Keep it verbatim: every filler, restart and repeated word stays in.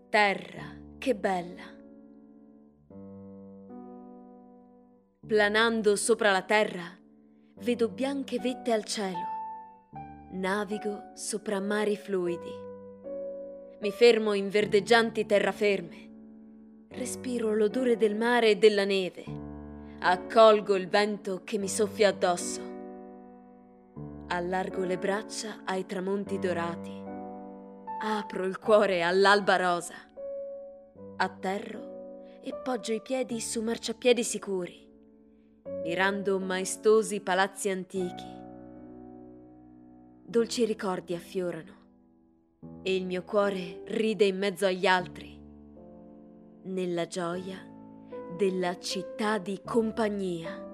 Terra, che bella! Planando sopra la terra, vedo bianche vette al cielo. Navigo sopra mari fluidi. Mi fermo in verdeggianti terraferme. Respiro l'odore del mare e della neve. Accolgo il vento che mi soffia addosso. Allargo le braccia ai tramonti dorati. Apro il cuore all'alba rosa. Atterro e poggio i piedi su marciapiedi sicuri, mirando maestosi palazzi antichi. Dolci ricordi affiorano e il mio cuore ride in mezzo agli altri, nella gioia della città di compagnia.